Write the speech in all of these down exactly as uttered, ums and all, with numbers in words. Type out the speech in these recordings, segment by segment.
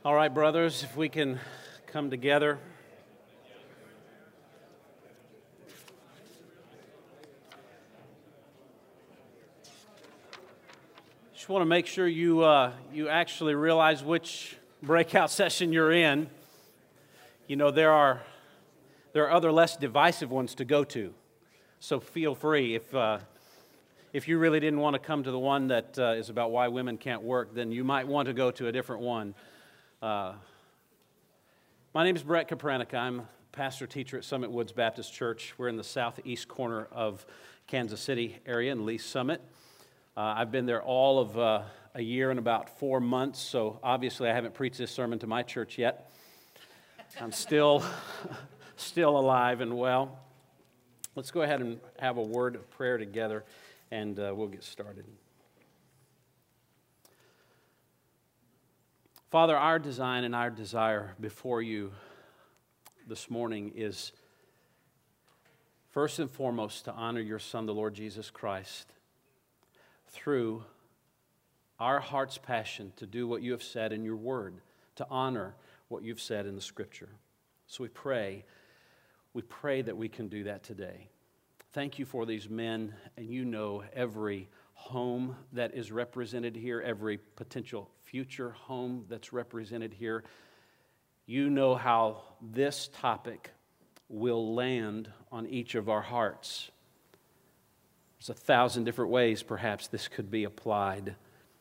All right, brothers, if we can come together. Just want to make sure you uh, you actually realize which breakout session you're in. You know, there are there are other less divisive ones to go to, so feel free. If uh, if you really didn't want to come to the one that uh, is about why women can't work, then you might want to go to a different one. Uh, my name is Brett Kapranica. I'm a pastor teacher at Summit Woods Baptist Church. We're in the southeast corner of Kansas City area in Lee Summit. Uh, I've been there all of uh, a year and about four months, so obviously I haven't preached this sermon to my church yet. I'm still, still alive and well. Let's go ahead and have a word of prayer together, and uh, we'll get started. Father, our design and our desire before you this morning is first and foremost to honor your Son, the Lord Jesus Christ, through our heart's passion to do what you have said in your word, to honor what you've said in the Scripture. So we pray, we pray that we can do that today. Thank you for these men, and you know every home that is represented here, every potential future home that's represented here. You know how this topic will land on each of our hearts. There's a thousand different ways perhaps this could be applied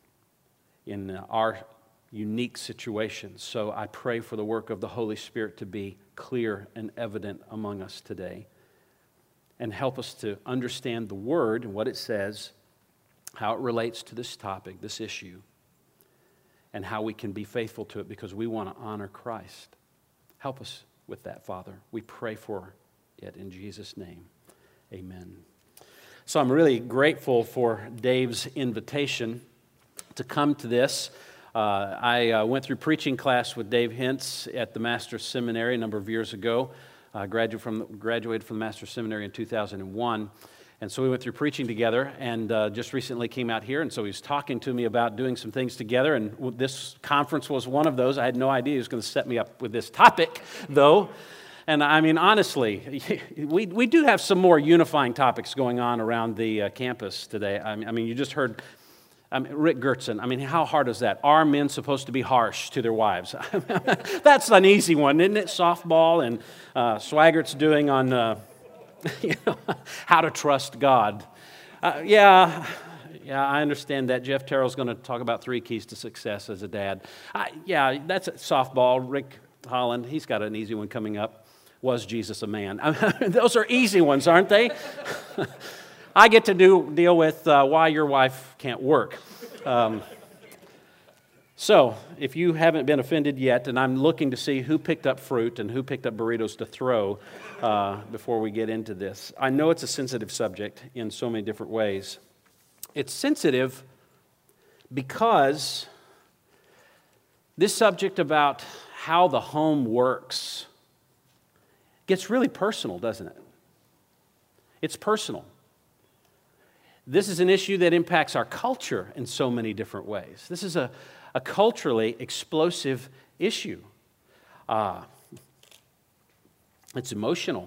in our unique situations. So I pray for the work of the Holy Spirit to be clear and evident among us today, and help us to understand the Word and what it says, how it relates to this topic, this issue, and how we can be faithful to it because we want to honor Christ. Help us with that, Father. We pray for it in Jesus' name. Amen. So I'm really grateful for Dave's invitation to come to this. Uh, I uh, went through preaching class with Dave Hintz at the Master's Seminary a number of years ago. I uh, graduated from, graduated from the Master's Seminary in two thousand one. And so we went through preaching together, and uh, just recently came out here, and so he was talking to me about doing some things together, and this conference was one of those. I had no idea he was going to set me up with this topic, though. And I mean, honestly, we we do have some more unifying topics going on around the uh, campus today. I mean, I mean, you just heard I mean, Rick Gertson. I mean, how hard is that? Are men supposed to be harsh to their wives? That's an easy one, isn't it? Softball, and uh, Swaggert's doing on... Uh, You know, how to trust God. Uh, yeah, yeah, I understand that. Jeff Terrell's going to talk about three keys to success as a dad. I, yeah, that's a softball. Rick Holland, he's got an easy one coming up. Was Jesus a man? I mean, those are easy ones, aren't they? I get to do deal with uh, why your wife can't work. Um, So, if you haven't been offended yet, and I'm looking to see who picked up fruit and who picked up burritos to throw uh, before we get into this, I know it's a sensitive subject in so many different ways. It's sensitive because this subject about how the home works gets really personal, doesn't it? It's personal. This is an issue that impacts our culture in so many different ways. This is a A culturally explosive issue. Uh, it's emotional.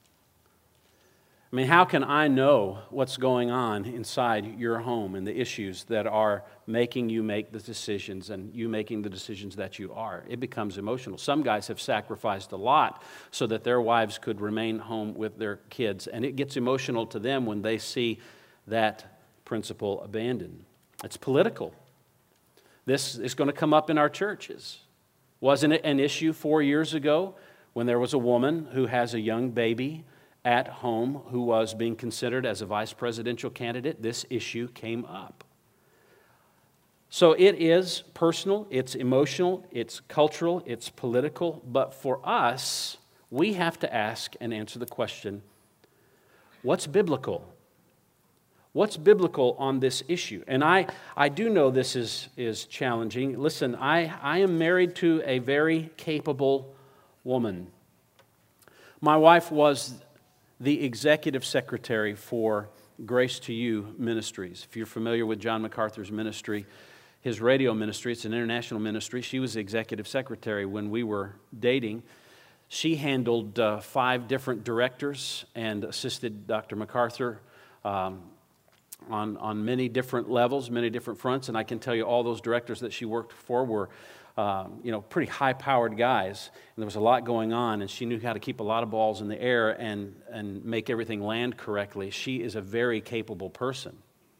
I mean, how can I know what's going on inside your home and the issues that are making you make the decisions and you making the decisions that you are? It becomes emotional. Some guys have sacrificed a lot so that their wives could remain home with their kids, and it gets emotional to them when they see that principle abandoned. It's political. This is going to come up in our churches. Wasn't it an issue four years ago when there was a woman who has a young baby at home who was being considered as a vice presidential candidate? This issue came up. So it is personal, it's emotional, it's cultural, it's political, but for us, we have to ask and answer the question, what's biblical? What's biblical on this issue? And I, I do know this is, is challenging. Listen, I, I am married to a very capable woman. My wife was the executive secretary for Grace to You Ministries. If you're familiar with John MacArthur's ministry, his radio ministry. It's an international ministry. She was the executive secretary when we were dating. She handled uh, five different directors and assisted Doctor MacArthur um, on, on many different levels, many different fronts. And I can tell you all those directors that she worked for were um, you know, pretty high-powered guys. And there was a lot going on, and she knew how to keep a lot of balls in the air and, and make everything land correctly. She is a very capable person.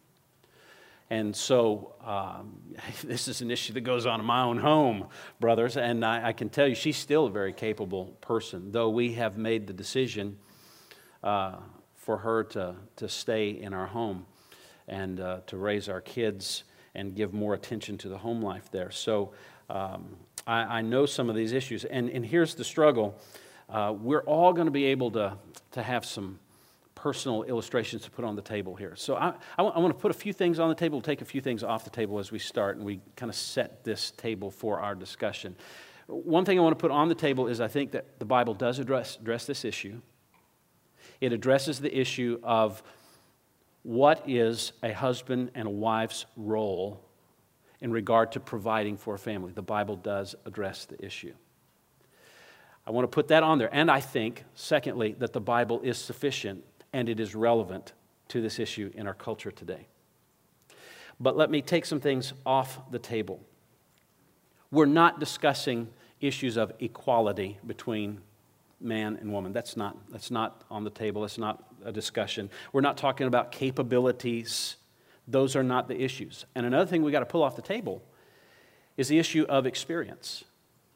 And so um, this is an issue that goes on in my own home, brothers, and I, I can tell you she's still a very capable person, though we have made the decision uh, for her to, to stay in our home and uh, to raise our kids and give more attention to the home life there. So um, I, I know some of these issues, and, and here's the struggle. Uh, we're all going to be able to, to have some personal illustrations to put on the table here. So I, I, I want to put a few things on the table, take a few things off the table as we start, and we kind of set this table for our discussion. One thing I want to put on the table is I think that the Bible does address, address this issue. It addresses the issue of what is a husband and a wife's role in regard to providing for a family. The Bible does address the issue. I want to put that on there. And I think, secondly, that the Bible is sufficient and it is relevant to this issue in our culture today. But let me take some things off the table. We're not discussing issues of equality between man and woman. That's not, that's not on the table. That's not a discussion. We're not talking about capabilities. Those are not the issues. And another thing we got to pull off the table is the issue of experience.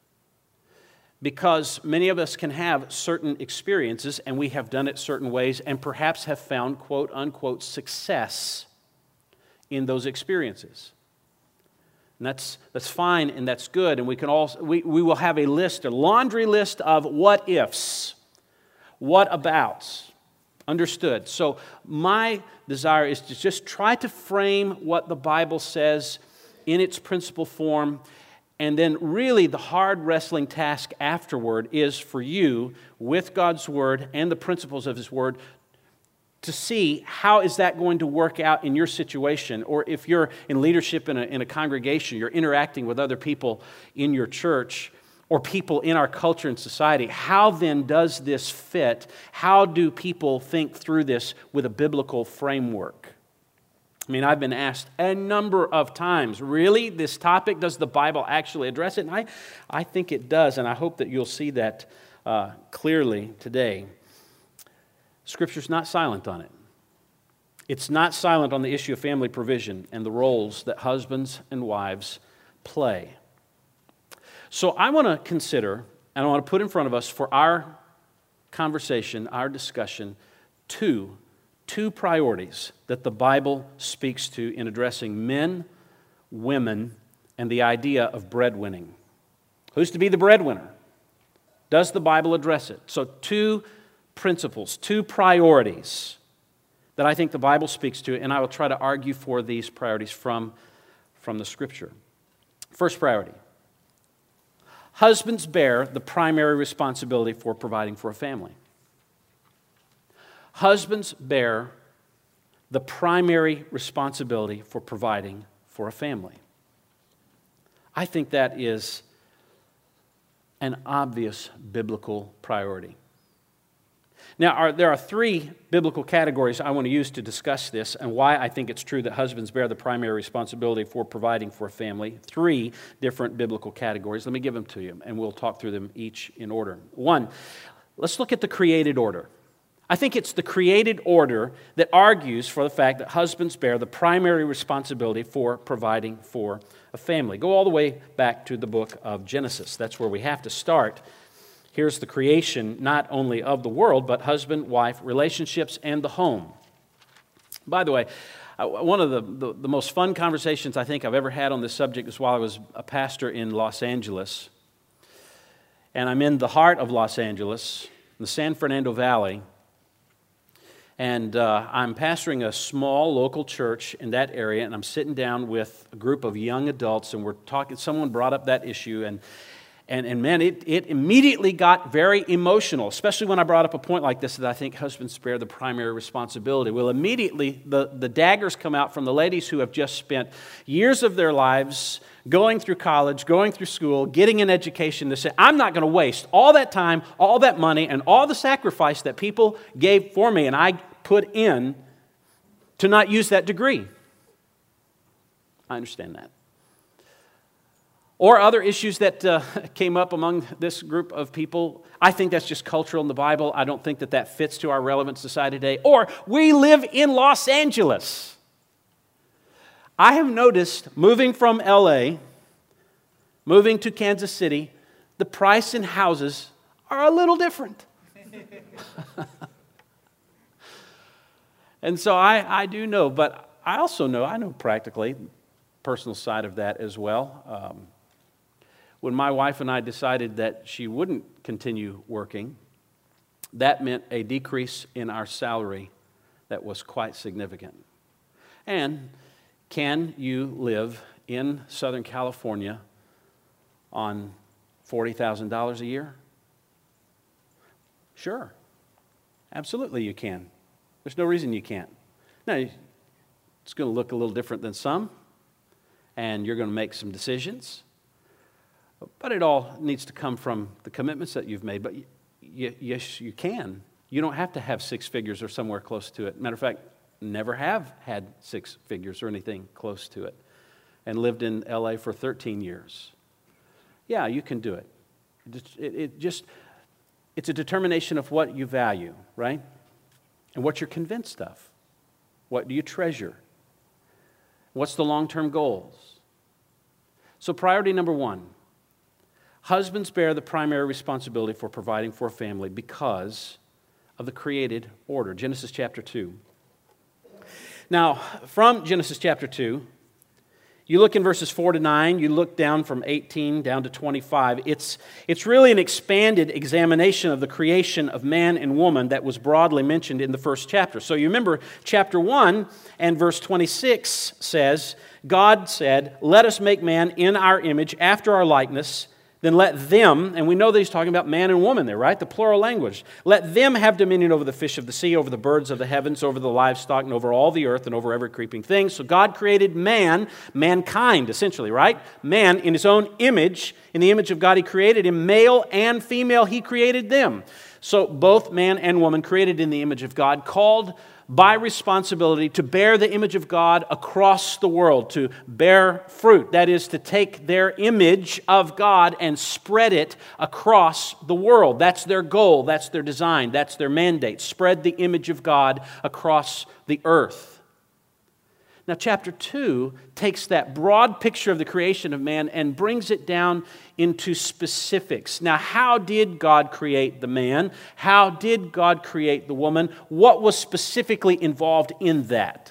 Because many of us can have certain experiences, and we have done it certain ways, and perhaps have found, quote, unquote, success in those experiences. And that's, that's fine, and that's good, and we can also, we, we will have a list, a laundry list of what-ifs, what-abouts, understood. So my desire is to just try to frame what the Bible says in its principle form. And then really the hard wrestling task afterward is for you, with God's Word and the principles of His Word, to see how is that going to work out in your situation. Or if you're in leadership in a, in a congregation, you're interacting with other people in your church or people in our culture and society, how then does this fit? How do people think through this with a biblical framework? I mean, I've been asked a number of times, really, this topic, does the Bible actually address it? And I, I think it does, and I hope that you'll see that uh, clearly today. Scripture's not silent on it. It's not silent on the issue of family provision and the roles that husbands and wives play. So I want to consider, and I want to put in front of us for our conversation, our discussion, two Two priorities that the Bible speaks to in addressing men, women, and the idea of breadwinning. Who's to be the breadwinner? Does the Bible address it? So two principles, two priorities that I think the Bible speaks to, and I will try to argue for these priorities from, from the Scripture. First priority. Husbands bear the primary responsibility for providing for a family. Husbands bear the primary responsibility for providing for a family. I think that is an obvious biblical priority. Now, are, there are three biblical categories I want to use to discuss this and why I think it's true that husbands bear the primary responsibility for providing for a family. Three different biblical categories. Let me give them to you, and we'll talk through them each in order. One, let's look at the created order. I think it's the created order that argues for the fact that husbands bear the primary responsibility for providing for a family. Go all the way back to the book of Genesis. That's where we have to start. Here's the creation not only of the world, but husband-wife relationships and the home. By the way, one of the, the, the most fun conversations I think I've ever had on this subject was while I was a pastor in Los Angeles. And I'm in the heart of Los Angeles, in the San Fernando Valley. And uh, I'm pastoring a small local church in that area, and I'm sitting down with a group of young adults, and we're talking. Someone brought up that issue, and And, and man, it, it immediately got very emotional, especially when I brought up a point like this that I think husbands bear the primary responsibility. Well, immediately the, the daggers come out from the ladies who have just spent years of their lives going through college, going through school, getting an education to say, I'm not going to waste all that time, all that money, and all the sacrifice that people gave for me and I put in to not use that degree. I understand that. Or other issues that uh, came up among this group of people. I think that's just cultural in the Bible. I don't think that that fits to our relevant society today. Or, we live in Los Angeles. I have noticed, moving from L A, moving to Kansas City, the price in houses are a little different. And so I, I do know, but I also know, I know practically, personal side of that as well. Um, When my wife and I decided that she wouldn't continue working, that meant a decrease in our salary that was quite significant. And can you live in Southern California on forty thousand dollars a year? Sure. Absolutely you can. There's no reason you can't. Now, it's going to look a little different than some, and you're going to make some decisions. But it all needs to come from the commitments that you've made. But y- y- yes, you can. You don't have to have six figures or somewhere close to it. Matter of fact, never have had six figures or anything close to it. And lived in L A for thirteen years. Yeah, you can do it. It, it, it just, it's a determination of what you value, right? And what you're convinced of. What do you treasure? What's the long-term goals? So priority number one. Husbands bear the primary responsibility for providing for a family because of the created order. Genesis chapter two. Now, from Genesis chapter two, you look in verses four to nine, you look down from eighteen down to twenty-five. It's, it's really an expanded examination of the creation of man and woman that was broadly mentioned in the first chapter. So you remember chapter one and verse twenty-six says, God said, let us make man in our image, after our likeness. Then let them, and we know that he's talking about man and woman there, right? The plural language. Let them have dominion over the fish of the sea, over the birds of the heavens, over the livestock, and over all the earth, and over every creeping thing. So God created man, mankind, essentially, right? Man in his own image. In the image of God, he created him. Male and female, he created them. So both man and woman created in the image of God, called by responsibility to bear the image of God across the world, to bear fruit. That is, to take their image of God and spread it across the world. That's their goal, that's their design, that's their mandate. Spread the image of God across the earth. Now, chapter two takes that broad picture of the creation of man and brings it down into specifics. Now, how did God create the man? How did God create the woman? What was specifically involved in that?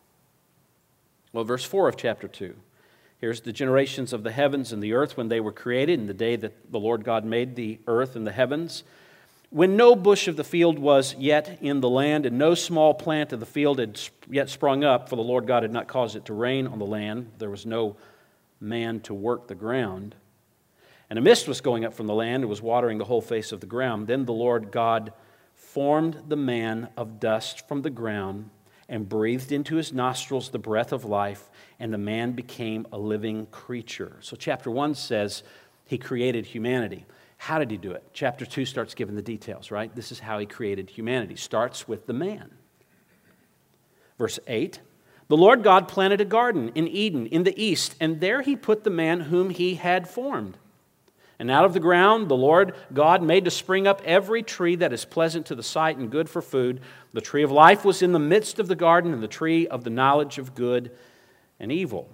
Well, verse four of chapter two. Here's the generations of the heavens and the earth when they were created, in the day that the Lord God made the earth and the heavens. When no bush of the field was yet in the land, and no small plant of the field had yet sprung up, for the Lord God had not caused it to rain on the land, there was no man to work the ground. And a mist was going up from the land and was watering the whole face of the ground. Then the Lord God formed the man of dust from the ground and breathed into his nostrils the breath of life, and the man became a living creature. So chapter one says he created humanity. How did he do it? Chapter two starts giving the details, right? This is how he created humanity. Starts with the man. Verse eight, the Lord God planted a garden in Eden in the east, and there he put the man whom he had formed. And out of the ground the Lord God made to spring up every tree that is pleasant to the sight and good for food. The tree of life was in the midst of the garden, and the tree of the knowledge of good and evil.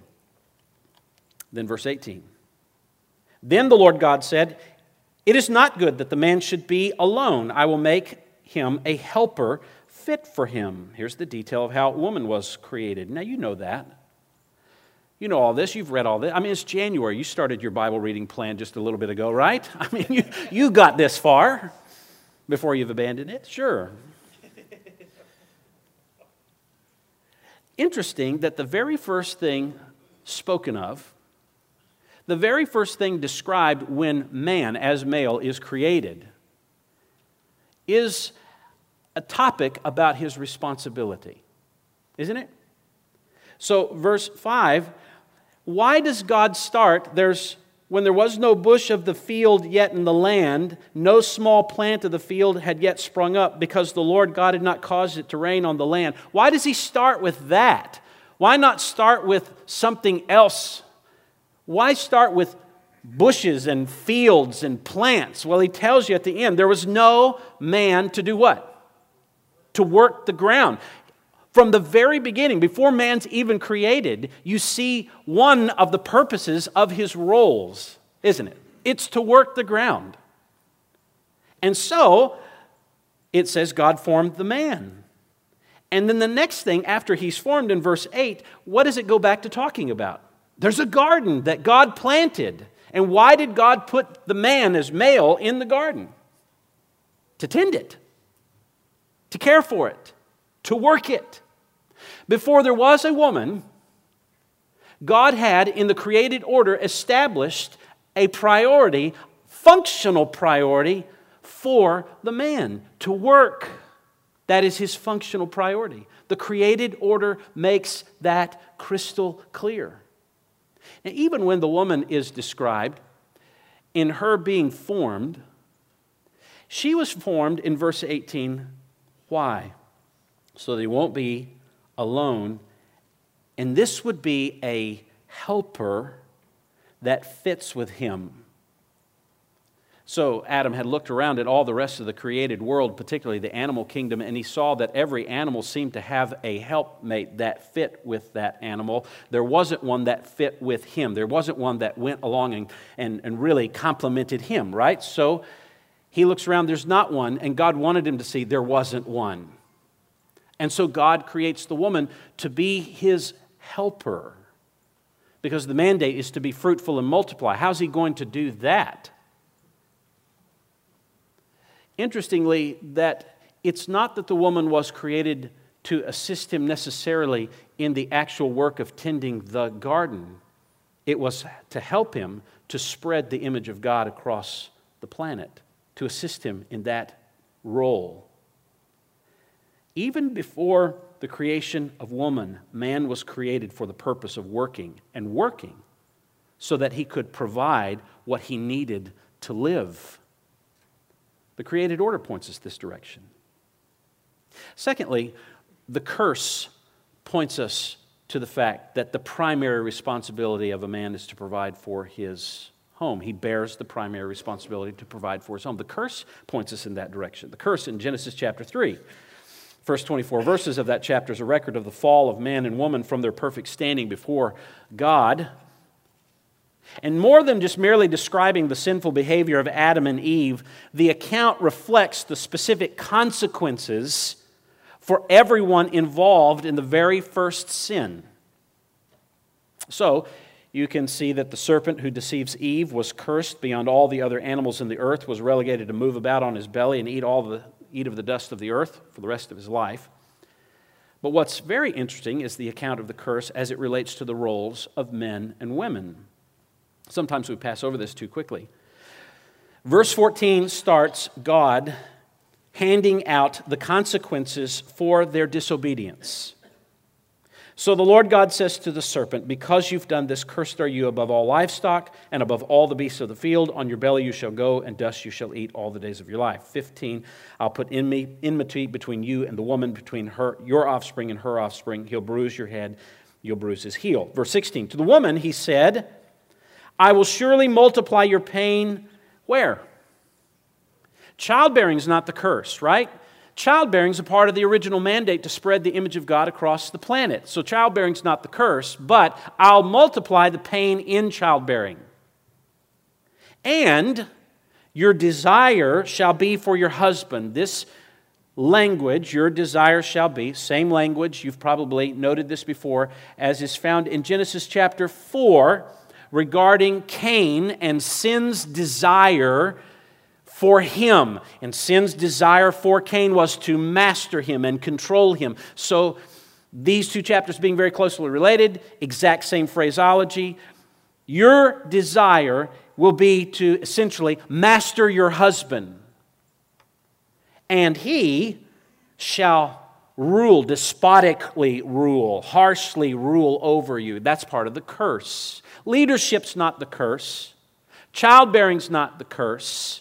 Then verse eighteen. Then the Lord God said, it is not good that the man should be alone. I will make him a helper fit for him. Here's the detail of how woman was created. Now, you know that. You know all this. You've read all this. I mean, it's January. You started your Bible reading plan just a little bit ago, right? I mean, you, you got this far before you've abandoned it. Sure. Interesting that the very first thing spoken of, The very first thing described when man, as male, is created is a topic about his responsibility, isn't it? So, verse five, why does God start, there's when there was no bush of the field yet in the land, no small plant of the field had yet sprung up, because the Lord God had not caused it to rain on the land. Why does he start with that? Why not start with something else? Why start with bushes and fields and plants? Well, he tells you at the end, there was no man to do what? To work the ground. From the very beginning, before man's even created, you see one of the purposes of his roles, isn't it? It's to work the ground. And so, it says God formed the man. And then the next thing, after he's formed in verse eight, what does it go back to talking about? There's a garden that God planted. And why did God put the man as male in the garden? To tend it, to care for it, to work it. Before there was a woman, God had, in the created order, established a priority, functional priority, for the man to work. That is his functional priority. The created order makes that crystal clear. Now, even when the woman is described, in her being formed, she was formed in verse eighteen. Why? So that he won't be alone, and this would be a helper that fits with him. So Adam had looked around at all the rest of the created world, particularly the animal kingdom, and he saw that every animal seemed to have a helpmate that fit with that animal. There wasn't one that fit with him. There wasn't one that went along and, and, and really complemented him, right? So he looks around, there's not one, and God wanted him to see there wasn't one. And so God creates the woman to be his helper, because the mandate is to be fruitful and multiply. How's he going to do that? Interestingly, that it's not that the woman was created to assist him necessarily in the actual work of tending the garden. It was to help him to spread the image of God across the planet, to assist him in that role. Even before the creation of woman, man was created for the purpose of working and working so that he could provide what he needed to live. The created order points us this direction. Secondly, the curse points us to the fact that the primary responsibility of a man is to provide for his home. He bears the primary responsibility to provide for his home. The curse points us in that direction. The curse in Genesis chapter three. First twenty-four verses of that chapter is a record of the fall of man and woman from their perfect standing before God. And more than just merely describing the sinful behavior of Adam and Eve, the account reflects the specific consequences for everyone involved in the very first sin. So, you can see that the serpent who deceives Eve was cursed beyond all the other animals in the earth, was relegated to move about on his belly and eat all the eat of the dust of the earth for the rest of his life. But what's very interesting is the account of the curse as it relates to the roles of men and women. Sometimes we pass over this too quickly. Verse fourteen starts God handing out the consequences for their disobedience. So the Lord God says to the serpent, because you've done this, cursed are you above all livestock and above all the beasts of the field. On your belly you shall go, and dust you shall eat all the days of your life. fifteen, I'll put enmity between you and the woman, between her, your offspring and her offspring. He'll bruise your head, you'll bruise his heel. Verse sixteen, to the woman he said, I will surely multiply your pain. Where? Childbearing is not the curse, right? Childbearing is a part of the original mandate to spread the image of God across the planet. So childbearing is not the curse, but I'll multiply the pain in childbearing. And your desire shall be for your husband. This language, your desire shall be, same language, you've probably noted this before, as is found in Genesis chapter four regarding Cain and sin's desire for him. And sin's desire for Cain was to master him and control him. So these two chapters being very closely related, exact same phraseology. Your desire will be to essentially master your husband. And he shall rule, despotically rule, harshly rule over you. That's part of the curse. Leadership's not the curse. Childbearing's not the curse.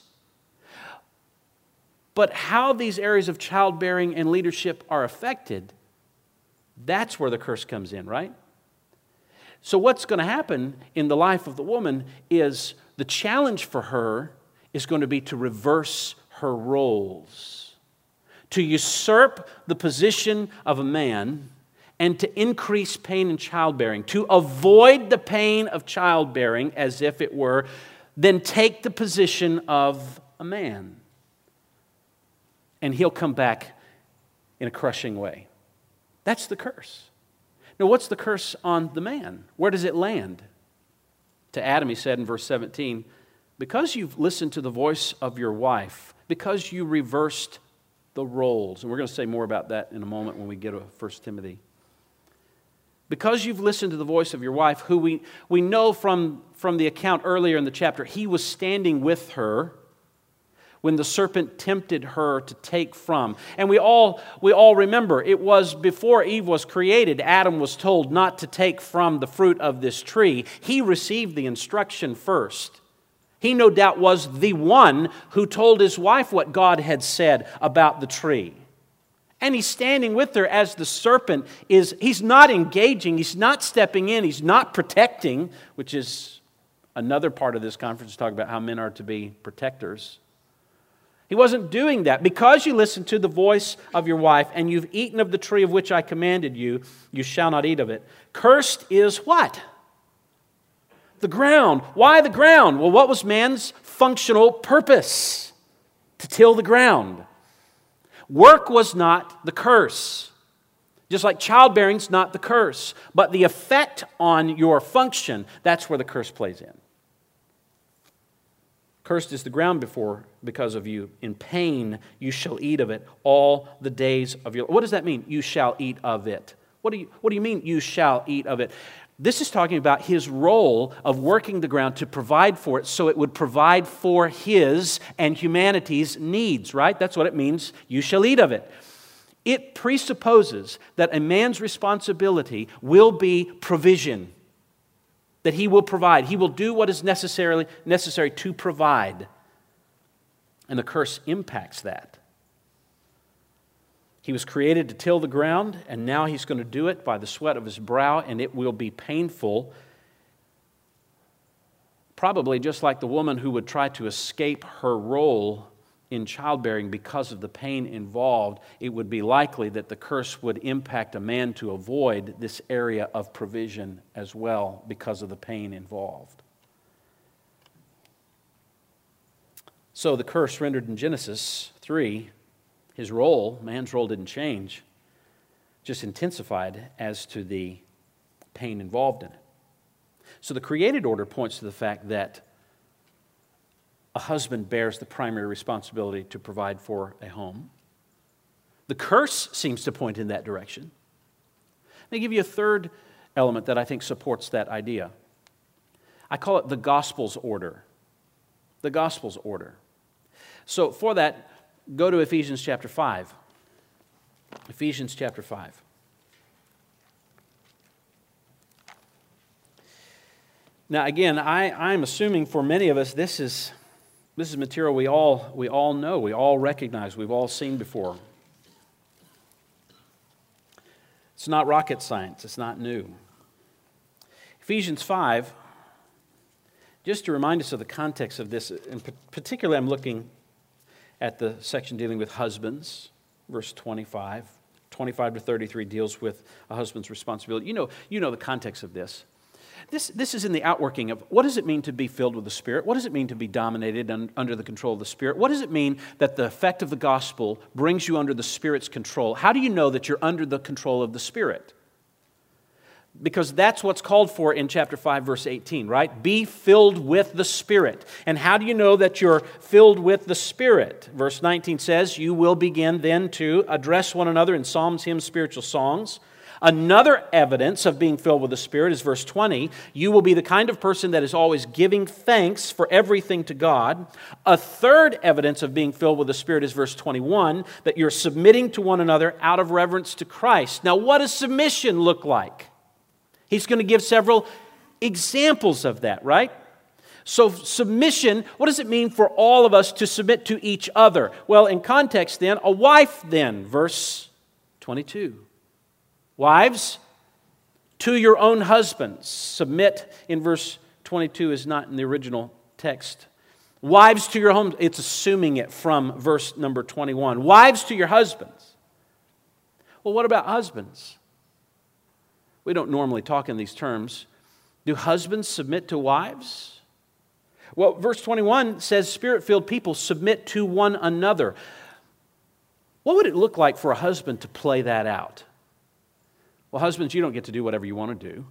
But how these areas of childbearing and leadership are affected, that's where the curse comes in, right? So what's going to happen in the life of the woman is the challenge for her is going to be to reverse her roles, to usurp the position of a man and to increase pain in childbearing, to avoid the pain of childbearing as if it were, then take the position of a man. And he'll come back in a crushing way. That's the curse. Now, what's the curse on the man? Where does it land? To Adam, he said in verse seventeen, because you've listened to the voice of your wife, because you reversed the roles, and we're going to say more about that in a moment when we get to First Timothy. Because you've listened to the voice of your wife, who we, we know from, from the account earlier in the chapter, he was standing with her when the serpent tempted her to take from. And we all, we all remember, it was before Eve was created, Adam was told not to take from the fruit of this tree. He received the instruction first. He no doubt was the one who told his wife what God had said about the tree. And he's standing with her as the serpent is, he's not engaging, he's not stepping in, he's not protecting, which is another part of this conference to talk about how men are to be protectors. He wasn't doing that. Because you listened to the voice of your wife and you've eaten of the tree of which I commanded you, you shall not eat of it. Cursed is what? The ground. Why the ground? Well, what was man's functional purpose? To till the ground. Work was not the curse. Just like childbearing's not the curse. But the effect on your function, that's where the curse plays in. Cursed is the ground before because of you. In pain you shall eat of it all the days of your life. What does that mean? You shall eat of it. What do you, what do you mean you shall eat of it? This is talking about his role of working the ground to provide for it so it would provide for his and humanity's needs, right? That's what it means, you shall eat of it. It presupposes that a man's responsibility will be provision. That he will provide. He will do what is necessarily necessary to provide. And the curse impacts that. He was created to till the ground, and now he's going to do it by the sweat of his brow, and it will be painful. Probably just like the woman who would try to escape her role in childbearing because of the pain involved, it would be likely that the curse would impact a man to avoid this area of provision as well because of the pain involved. So the curse rendered in Genesis three, his role, man's role didn't change, just intensified as to the pain involved in it. So the created order points to the fact that a husband bears the primary responsibility to provide for a home. The curse seems to point in that direction. Let me give you a third element that I think supports that idea. I call it the Gospel's order. The Gospel's order. So for that, go to Ephesians chapter five. Ephesians chapter five. Now again, I, I'm assuming for many of us this is This is material we all, we all know, we all recognize, we've all seen before. It's not rocket science, it's not new. Ephesians five, just to remind us of the context of this, and particularly I'm looking at the section dealing with husbands, verse twenty-five. twenty-five to thirty-three deals with a husband's responsibility. You know, you know the context of this. This, this is in the outworking of what does it mean to be filled with the Spirit? What does it mean to be dominated un, under the control of the Spirit? What does it mean that the effect of the gospel brings you under the Spirit's control? How do you know that you're under the control of the Spirit? Because that's what's called for in chapter five, verse eighteen, right? Be filled with the Spirit. And how do you know that you're filled with the Spirit? Verse nineteen says, you will begin then to address one another in psalms, hymns, spiritual songs, Another evidence of being filled with the Spirit is verse twenty. You will be the kind of person that is always giving thanks for everything to God. A third evidence of being filled with the Spirit is verse twenty-one, that you're submitting to one another out of reverence to Christ. Now, what does submission look like? He's going to give several examples of that, right? So submission, what does it mean for all of us to submit to each other? Well, in context then, a wife then, verse twenty-two. Wives, to your own husbands. Submit in verse twenty-two is not in the original text. Wives to your home, it's assuming it from verse number twenty-one. Wives to your husbands. Well, what about husbands? We don't normally talk in these terms. Do husbands submit to wives? Well, verse twenty-one says Spirit-filled people submit to one another. What would it look like for a husband to play that out? Well, husbands, you don't get to do whatever you want to do.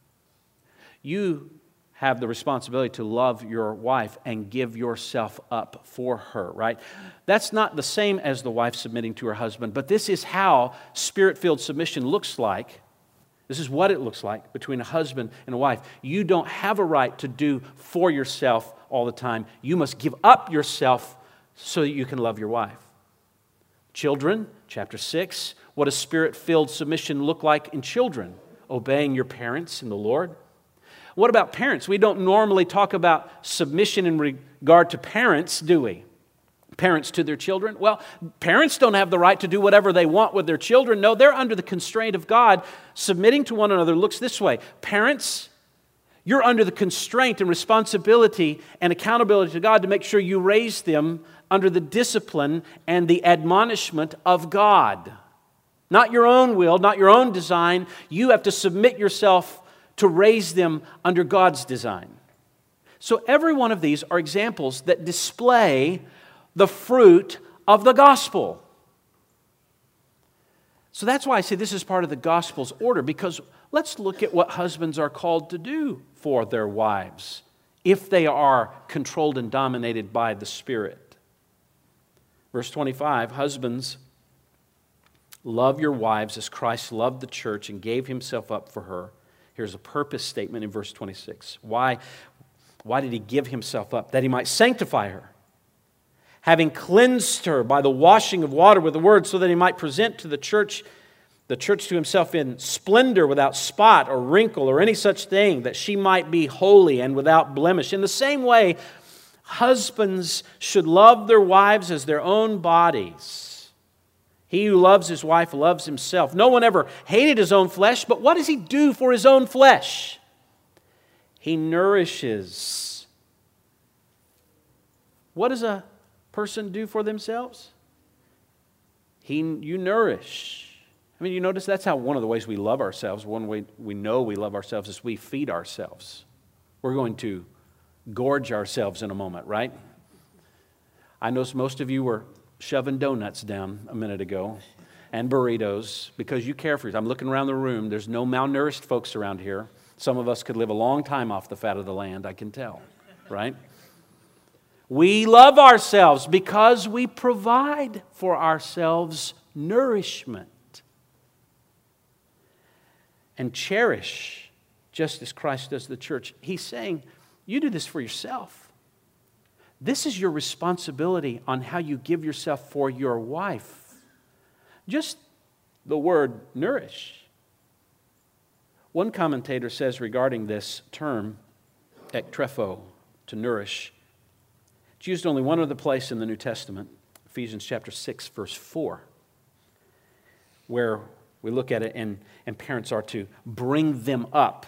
You have the responsibility to love your wife and give yourself up for her, right? That's not the same as the wife submitting to her husband, but this is how Spirit-filled submission looks like. This is what it looks like between a husband and a wife. You don't have a right to do for yourself all the time. You must give up yourself so that you can love your wife. Children, chapter six, what does Spirit-filled submission look like in children? Obeying your parents in the Lord. What about parents? We don't normally talk about submission in regard to parents, do we? Parents to their children? Well, parents don't have the right to do whatever they want with their children. No, they're under the constraint of God. Submitting to one another looks this way. Parents, you're under the constraint and responsibility and accountability to God to make sure you raise them under the discipline and the admonishment of God. Not your own will, not your own design. You have to submit yourself to raise them under God's design. So every one of these are examples that display the fruit of the gospel. So that's why I say this is part of the gospel's order, because let's look at what husbands are called to do for their wives if they are controlled and dominated by the Spirit. Verse twenty-five, husbands, love your wives as Christ loved the church and gave himself up for her. Here's a purpose statement in verse twenty-six. Why, why did he give himself up? That he might sanctify her, having cleansed her by the washing of water with the word, so that he might present to the church, the church to himself in splendor, without spot or wrinkle or any such thing, that she might be holy and without blemish. In the same way, husbands should love their wives as their own bodies. He who loves his wife loves himself. No one ever hated his own flesh, but what does he do for his own flesh? He nourishes. What does a person do for themselves? He, you nourish. I mean, you notice that's how one of the ways we love ourselves, one way we know we love ourselves is we feed ourselves. We're going to gorge ourselves in a moment, right? I know most of you were shoving donuts down a minute ago and burritos because you care for yourself. I'm looking around the room. There's no malnourished folks around here. Some of us could live a long time off the fat of the land, I can tell, right? We love ourselves because we provide for ourselves nourishment and cherish, just as Christ does the church. He's saying, you do this for yourself. This is your responsibility on how you give yourself for your wife. Just the word nourish. One commentator says regarding this term, ektrepho, to nourish, it's used only one other place in the New Testament, Ephesians chapter six, verse four, where we look at it and, and parents are to bring them up.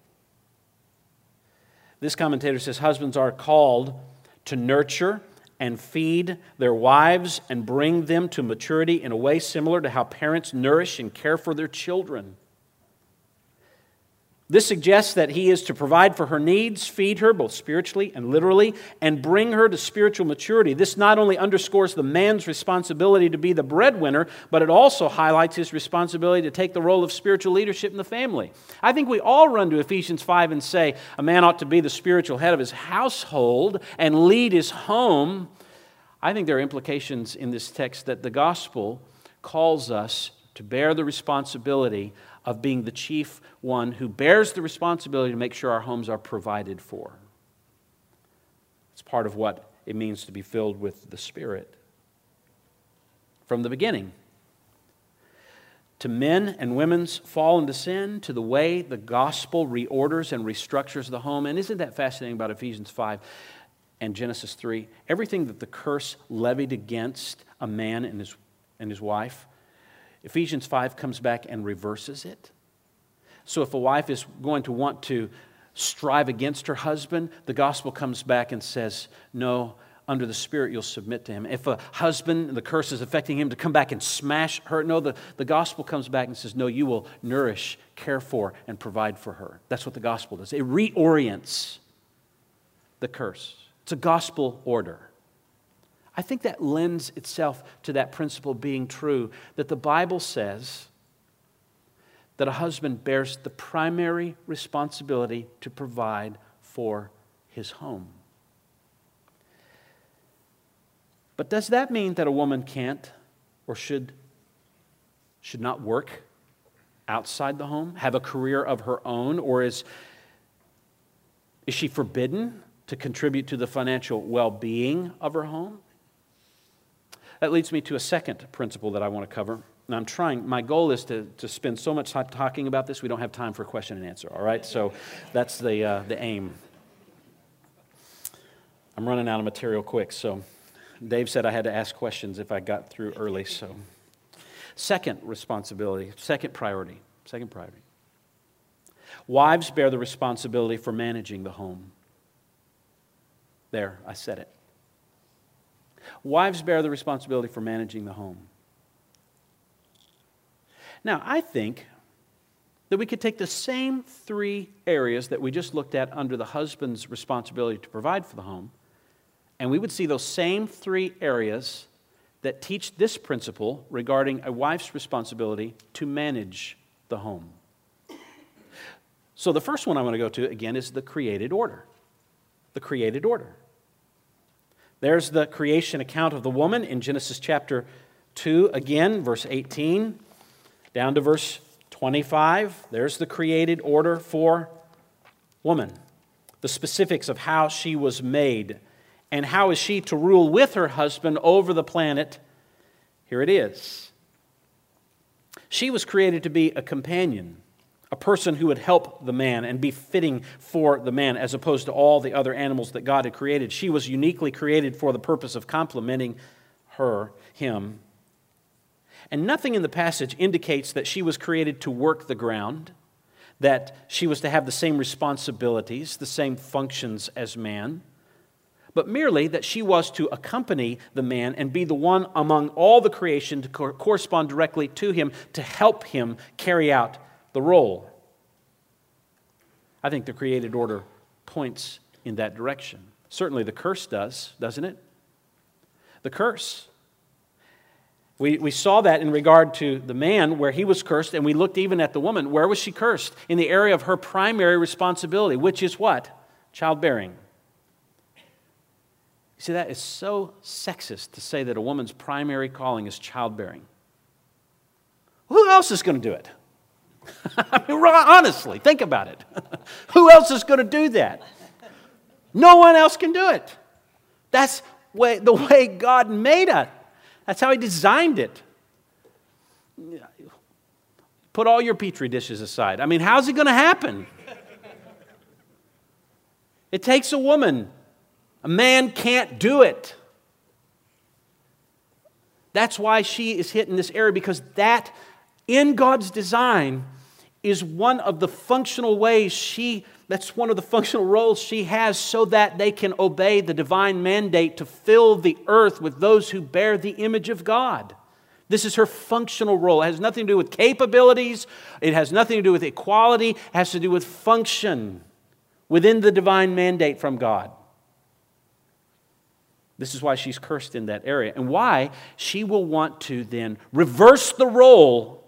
This commentator says husbands are called to nurture and feed their wives and bring them to maturity in a way similar to how parents nourish and care for their children. This suggests that he is to provide for her needs, feed her both spiritually and literally, and bring her to spiritual maturity. This not only underscores the man's responsibility to be the breadwinner, but it also highlights his responsibility to take the role of spiritual leadership in the family. I think we all run to Ephesians five and say a man ought to be the spiritual head of his household and lead his home. I think there are implications in this text that the gospel calls us to bear the responsibility of being the chief one who bears the responsibility to make sure our homes are provided for. It's part of what it means to be filled with the Spirit. From the beginning, to men and women's fall into sin, to the way the gospel reorders and restructures the home. And isn't that fascinating about Ephesians five and Genesis three? Everything that the curse levied against a man and his, and his wife, Ephesians five comes back and reverses it. So if a wife is going to want to strive against her husband, the gospel comes back and says, no, under the Spirit you'll submit to him. If a husband, the curse is affecting him, to come back and smash her, no, the, the gospel comes back and says, no, you will nourish, care for, and provide for her. That's what the gospel does. It reorients the curse. It's a gospel order. I think that lends itself to that principle being true, that the Bible says that a husband bears the primary responsibility to provide for his home. But does that mean that a woman can't or should, should not work outside the home, have a career of her own, or is, is she forbidden to contribute to the financial well-being of her home? That leads me to a second principle that I want to cover. And I'm trying, my goal is to, to spend so much time talking about this, we don't have time for question and answer, all right? So that's the, uh, the aim. I'm running out of material quick, so Dave said I had to ask questions if I got through early, so. Second responsibility, second priority, second priority. Wives bear the responsibility for managing the home. There, I said it. Wives bear the responsibility for managing the home. Now, I think that we could take the same three areas that we just looked at under the husband's responsibility to provide for the home, and we would see those same three areas that teach this principle regarding a wife's responsibility to manage the home. So the first one I want to go to, again, is the created order. The created order. There's the creation account of the woman in Genesis chapter two, again, verse eighteen, down to verse twenty-five. There's the created order for woman. The specifics of how she was made. And how is she to rule with her husband over the planet? Here it is. She was created to be a companion, a person who would help the man and be fitting for the man, as opposed to all the other animals that God had created. She was uniquely created for the purpose of complementing her, him. And nothing in the passage indicates that she was created to work the ground, that she was to have the same responsibilities, the same functions as man, but merely that she was to accompany the man and be the one among all the creation to co- correspond directly to him, to help him carry out the role. I think the created order points in that direction. Certainly the curse does, doesn't it? The curse. We, we saw that in regard to the man where he was cursed, and we looked even at the woman. Where was she cursed? In the area of her primary responsibility, which is what? Childbearing. You see, that is so sexist to say that a woman's primary calling is childbearing. Who else is going to do it? I mean, honestly, think about it. Who else is going to do that? No one else can do it. That's way, the way God made it. That's how He designed it. Put all your Petri dishes aside. I mean, how's it going to happen? It takes a woman. A man can't do it. That's why she is hit in this area, because that, in God's design, is one of the functional ways she, that's one of the functional roles she has so that they can obey the divine mandate to fill the earth with those who bear the image of God. This is her functional role. It has nothing to do with capabilities. It has nothing to do with equality. It has to do with function within the divine mandate from God. This is why she's cursed in that area, and why she will want to then reverse the role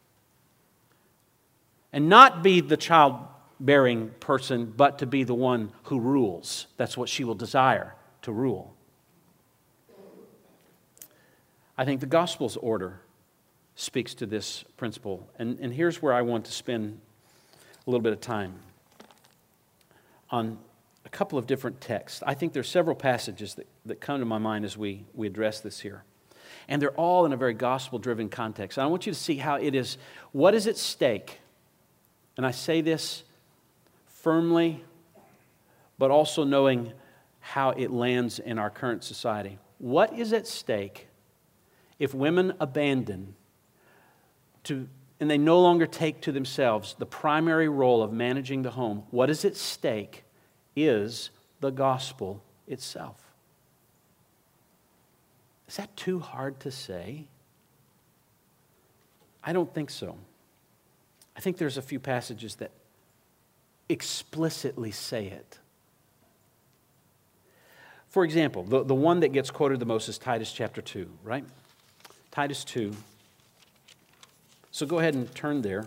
and not be the childbearing person, but to be the one who rules. That's what she will desire, to rule. I think the gospel's order speaks to this principle. And, and here's where I want to spend a little bit of time on a couple of different texts. I think there's several passages that, that come to my mind as we, we address this here. And they're all in a very gospel-driven context. And I want you to see how it is, what is at stake? And I say this firmly, but also knowing how it lands in our current society. What is at stake if women abandon to, and they no longer take to themselves the primary role of managing the home? What is at stake is the gospel itself. Is that too hard to say? I don't think so. I think there's a few passages that explicitly say it. For example, the, the one that gets quoted the most is Titus chapter two, right? Titus two. So go ahead and turn there.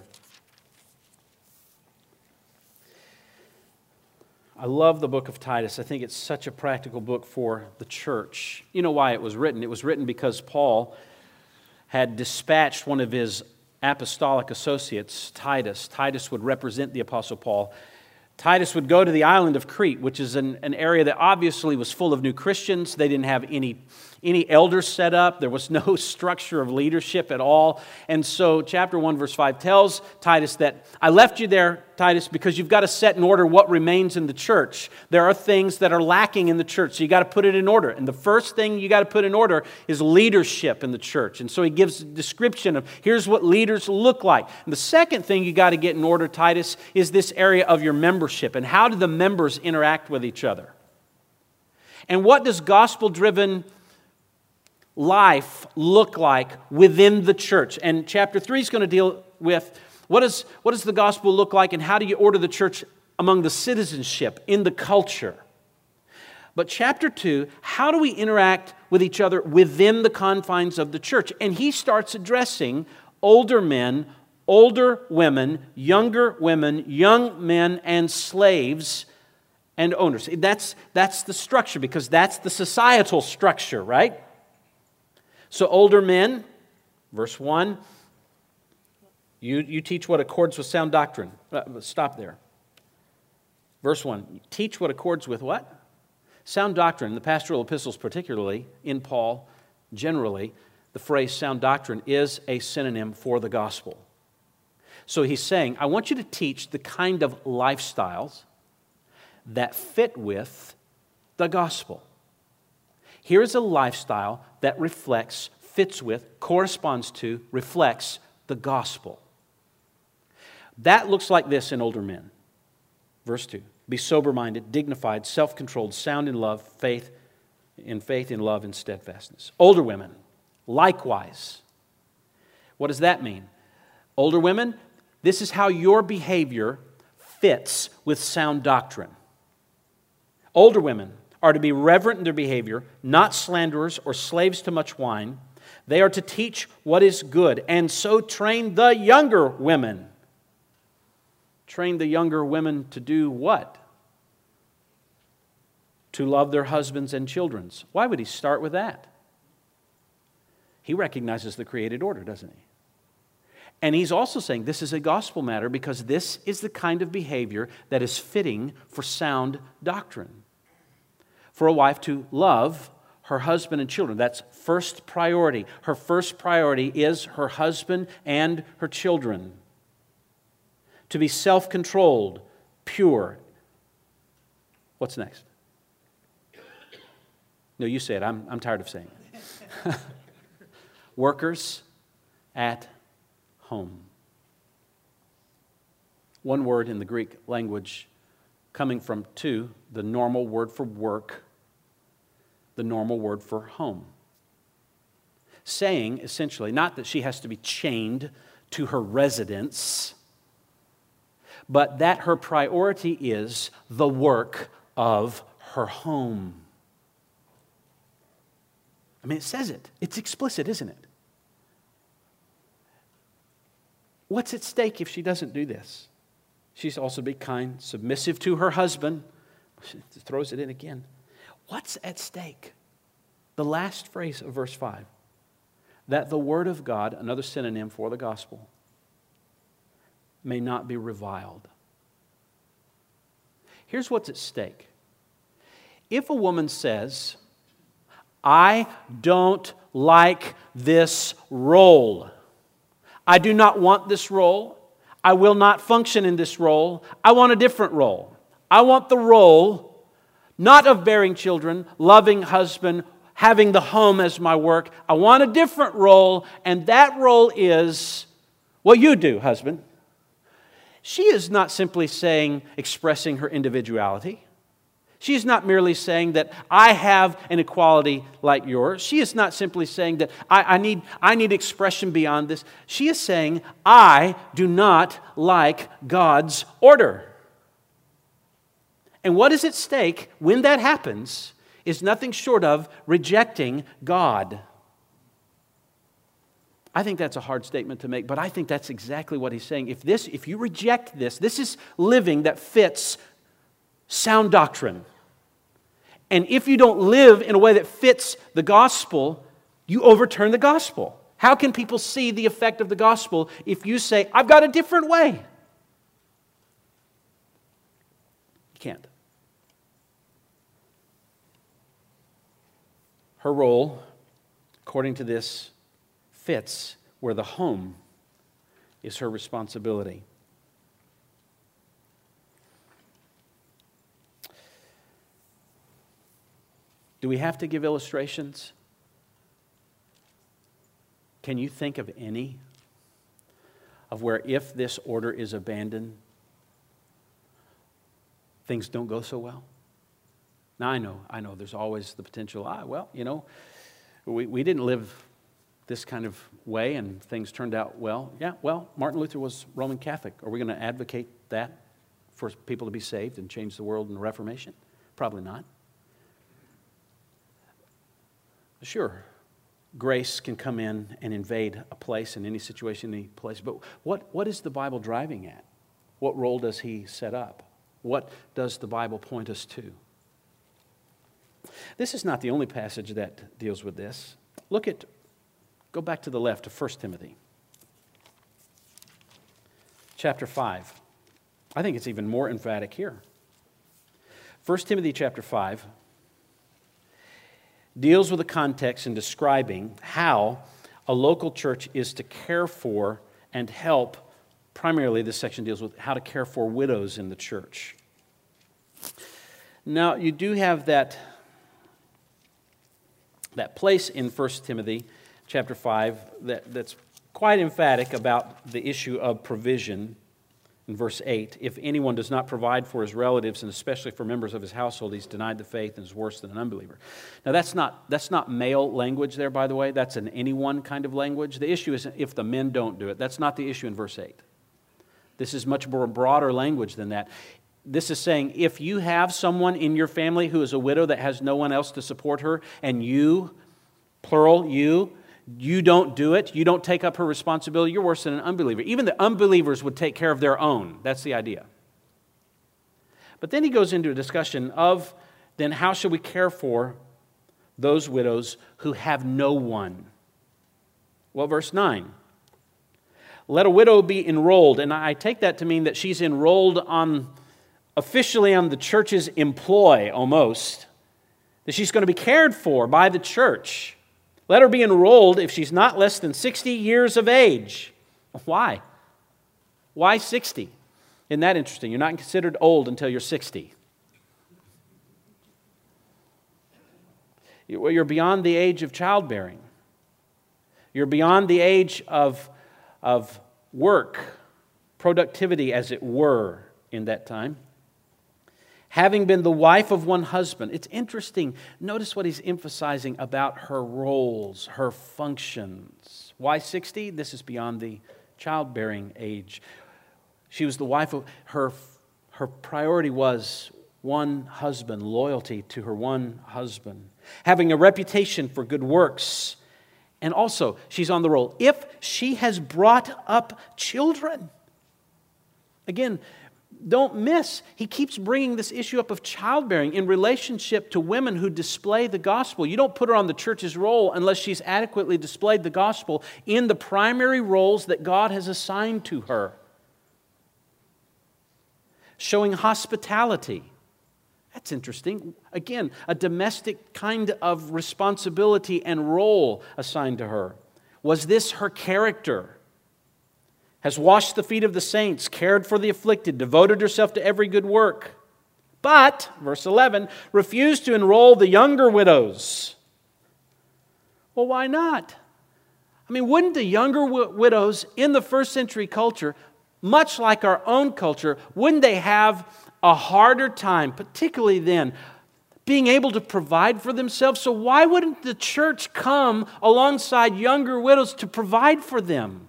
I love the book of Titus. I think it's such a practical book for the church. You know why it was written? It was written because Paul had dispatched one of his apostolic associates, Titus. Titus would represent the Apostle Paul. Titus would go to the island of Crete, which is an, an area that obviously was full of new Christians. They didn't have any, any elders set up. There was no structure of leadership at all. And so chapter one, verse five tells Titus that, I left you there, Titus, because you've got to set in order what remains in the church. There are things that are lacking in the church, so you got to put it in order. And the first thing you got to put in order is leadership in the church. And so he gives a description of here's what leaders look like. And the second thing you got to get in order, Titus, is this area of your membership. And how do the members interact with each other? And what does gospel-driven life look like within the church? And chapter three is going to deal with what, is, what does the gospel look like and how do you order the church among the citizenship, in the culture? But chapter two, how do we interact with each other within the confines of the church? And he starts addressing older men, older women, younger women, young men, and slaves and owners. That's, that's the structure, because that's the societal structure, right? So older men, verse one, you, you teach what accords with sound doctrine. Uh, stop there. Verse one, teach what accords with what? Sound doctrine. The pastoral epistles particularly, in Paul, generally, the phrase sound doctrine is a synonym for the gospel. So he's saying, I want you to teach the kind of lifestyles that fit with the gospel. Here's a lifestyle that reflects, fits with, corresponds to, reflects the gospel. That looks like this in older men. Verse two, be sober-minded, dignified, self-controlled, sound in love, faith, in faith, in love, and steadfastness. Older women, likewise. What does that mean? Older women, this is how your behavior fits with sound doctrine. Older women are to be reverent in their behavior, not slanderers or slaves to much wine. They are to teach what is good, and so train the younger women. Train the younger women to do what? To love their husbands and children. Why would he start with that? He recognizes the created order, doesn't he? And he's also saying this is a gospel matter because this is the kind of behavior that is fitting for sound doctrine. For a wife to love her husband and children, that's first priority. Her first priority is her husband and her children. To be self-controlled, pure. What's next? No, you say it. I'm, I'm tired of saying it. Workers at home. One word in the Greek language coming from two, the normal word for work, the normal word for home. Saying, essentially, not that she has to be chained to her residence, but that her priority is the work of her home. I mean, it says it. It's explicit, isn't it? What's at stake if she doesn't do this? She's also be kind, submissive to her husband. She throws it in again. What's at stake? The last phrase of verse five. that the Word of God, another synonym for the gospel, may not be reviled. Here's what's at stake. If a woman says, I don't like this role, I do not want this role, I will not function in this role, I want a different role. I want the role not of bearing children, loving husband, having the home as my work. I want a different role, and that role is what you do, husband. She is not simply saying, expressing her individuality. She is not merely saying that I have an equality like yours. She is not simply saying that I, I need, I need expression beyond this. She is saying, I do not like God's order. And what is at stake when that happens is nothing short of rejecting God. I think that's a hard statement to make, but I think that's exactly what he's saying. If this, if you reject this, this is living that fits sound doctrine. And if you don't live in a way that fits the gospel, you overturn the gospel. How can people see the effect of the gospel if you say, I've got a different way? You can't. Her role, according to this, fits where the home is her responsibility. Do we have to give illustrations? Can you think of any of where if this order is abandoned, things don't go so well? Now I know, I know there's always the potential, ah, well, you know, we, we didn't live this kind of way and things turned out well. Yeah, well, Martin Luther was Roman Catholic. Are we going to advocate that for people to be saved and change the world in the Reformation? Probably not. Sure, grace can come in and invade a place in any situation, any place. But what, what is the Bible driving at? What role does he set up? What does the Bible point us to? This is not the only passage that deals with this. Look at, go back to the left to First Timothy. Chapter five. I think it's even more emphatic here. First Timothy chapter five deals with the context in describing how a local church is to care for and help. Primarily, this section deals with how to care for widows in the church. Now, you do have that, that place in First Timothy chapter five that, that's quite emphatic about the issue of provision. In verse eight, if anyone does not provide for his relatives, and especially for members of his household, he's denied the faith and is worse than an unbeliever. Now, that's not, that's not male language there, by the way. That's an anyone kind of language. The issue is if the men don't do it. That's not the issue in verse eight. This is much more broader language than that. This is saying if you have someone in your family who is a widow that has no one else to support her, and you, plural, you, you don't do it, you don't take up her responsibility, you're worse than an unbeliever. Even the unbelievers would take care of their own. That's the idea. But then he goes into a discussion of then how should we care for those widows who have no one? Well, verse nine. Let a widow be enrolled. And I take that to mean that she's enrolled on, officially on the church's employ almost. That she's going to be cared for by the church. Let her be enrolled if she's not less than sixty years of age. Why? Why sixty? Isn't that interesting? You're not considered old until you're sixty. You're beyond the age of childbearing. You're beyond the age of, of work, productivity as it were in that time. Having been the wife of one husband. It's interesting. Notice what he's emphasizing about her roles, her functions. Why sixty? This is beyond the childbearing age. She was the wife of, her, her priority was one husband, loyalty to her one husband. Having a reputation for good works. And also, she's on the roll. If she has brought up children. Again, don't miss, he keeps bringing this issue up of childbearing in relationship to women who display the gospel. You don't put her on the church's roll unless she's adequately displayed the gospel in the primary roles that God has assigned to her. Showing hospitality. That's interesting. Again, a domestic kind of responsibility and role assigned to her. Was this her character? Has washed the feet of the saints, cared for the afflicted, devoted herself to every good work. But, verse eleven, refused to enroll the younger widows. Well, why not? I mean, wouldn't the younger w- widows in the first century culture, much like our own culture, wouldn't they have a harder time, particularly then, being able to provide for themselves? So why wouldn't the church come alongside younger widows to provide for them?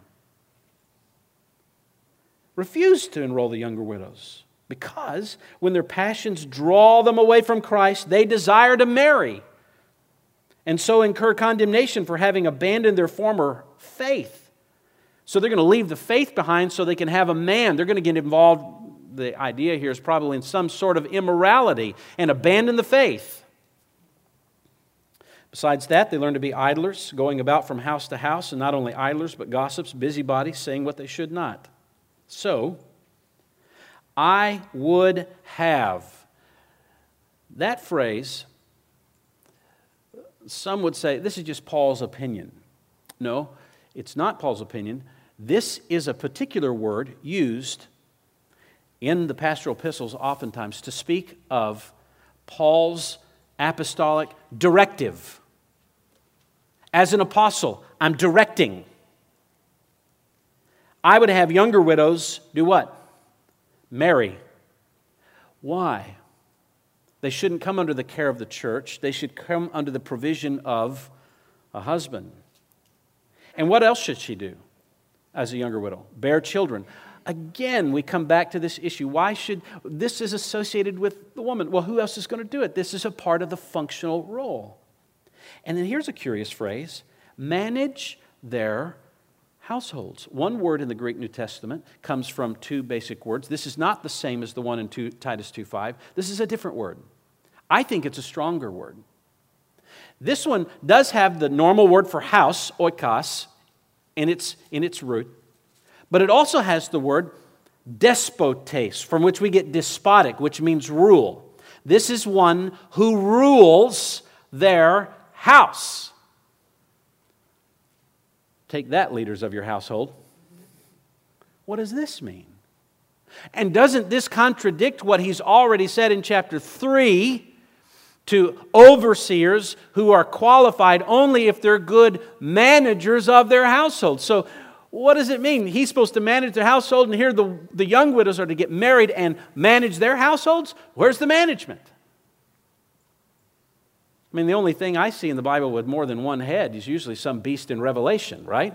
Refused to enroll the younger widows because when their passions draw them away from Christ, they desire to marry and so incur condemnation for having abandoned their former faith. So they're going to leave the faith behind so they can have a man. They're going to get involved, the idea here is probably in some sort of immorality and abandon the faith. Besides that, they learn to be idlers, going about from house to house, and not only idlers, but gossips, busybodies, saying what they should not. So, I would have. That phrase, some would say, this is just Paul's opinion. No, it's not Paul's opinion. This is a particular word used in the pastoral epistles oftentimes to speak of Paul's apostolic directive. As an apostle, I'm directing. I would have younger widows do what? Marry. Why? They shouldn't come under the care of the church. They should come under the provision of a husband. And what else should she do as a younger widow? Bear children. Again, we come back to this issue. Why should, this is associated with the woman. Well, who else is going to do it? This is a part of the functional role. And then here's a curious phrase. Manage their households. One word in the Greek New Testament comes from two basic words. This is not the same as the one in Titus two five. This is a different word. I think it's a stronger word. This one does have the normal word for house, oikos, in its, in its root. But it also has the word despotes, from which we get despotic, which means rule. This is one who rules their house. Take that, leaders of your household. What does this mean? And doesn't this contradict what he's already said in chapter three to overseers who are qualified only if they're good managers of their household? So what does it mean? He's supposed to manage their household, and here the, the young widows are to get married and manage their households? Where's the management? I mean, the only thing I see in the Bible with more than one head is usually some beast in Revelation, right?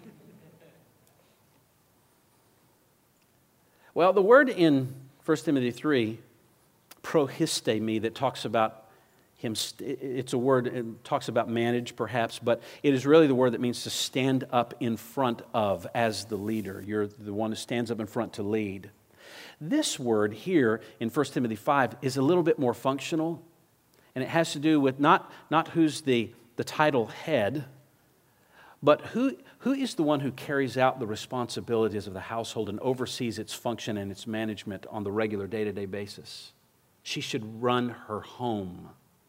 Well, the word in First Timothy three, prohiste me, that talks about him, it's a word, it talks about manage perhaps, but it is really the word that means to stand up in front of as the leader. You're the one who stands up in front to lead. This word here in First Timothy five is a little bit more functional. And it has to do with not, not who's the, the title head, but who, who is the one who carries out the responsibilities of the household and oversees its function and its management on the regular day-to-day basis. She should run her home.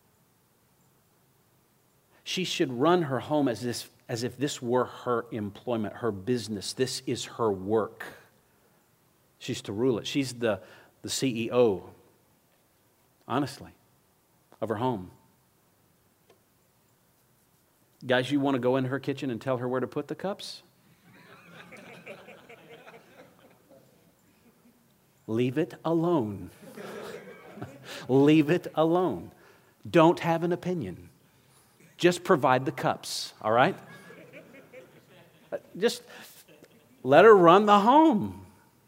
She should run her home as, this, as if this were her employment, her business. This is her work. She's to rule it. She's the, the C E O, honestly, of her home. Guys, you want to go in her kitchen and tell her where to put the cups? Leave it alone. Leave it alone. Don't have an opinion. Just provide the cups, all right? Just let her run the home.